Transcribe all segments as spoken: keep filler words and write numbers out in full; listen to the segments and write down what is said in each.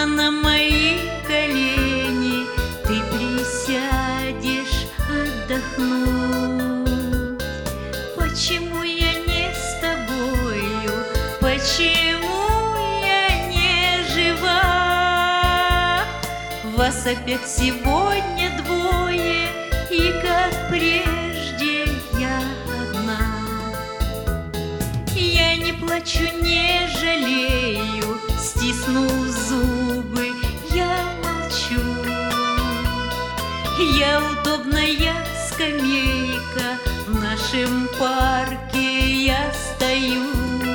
прямо на мои колени ты присядешь отдохнуть. Почему я не с тобою? Почему я не жива? Вас опять сегодня двое, и как прежде я одна. Я не плачу, не жалею, стиснув зубы, я молчу. Я удобная скамейка, в нашем парке я стою.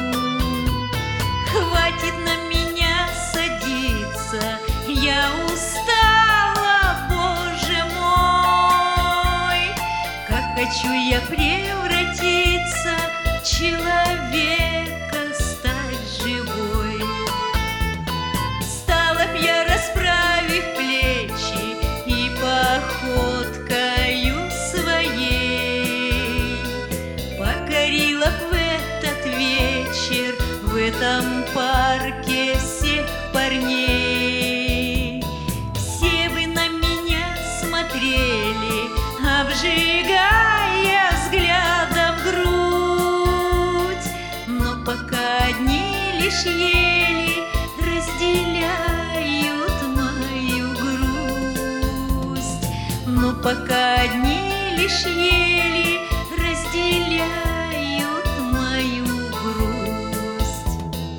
Хватит на меня садиться, я устала, Боже мой. Как хочу я превратиться в человека, стать живой. Стала б я, расправив плечи, и походкою своей покорила б в этот вечер, в этом парке всех парней. Все бы на меня смотрели, обжигая взглядом грудь, но пока одни лишь ели разделяют мою грусть. Но пока одни лишь ели разделяют мою грусть.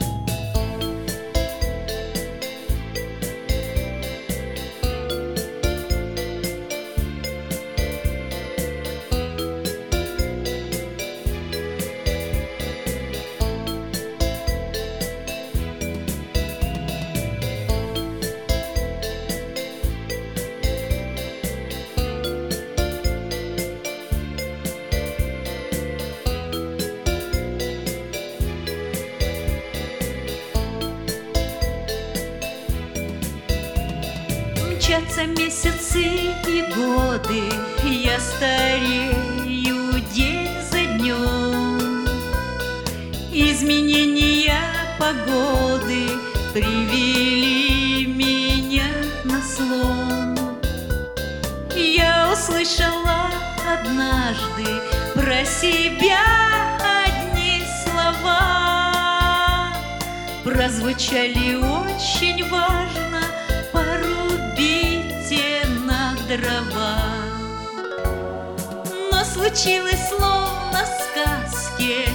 Мчатся месяцы и годы, я старею день за днем. Изменения погоды привели меня на слом. Я услышала однажды про себя одни слова, прозвучали очень важно: порубите на дрова. Но случилось словно в сказке,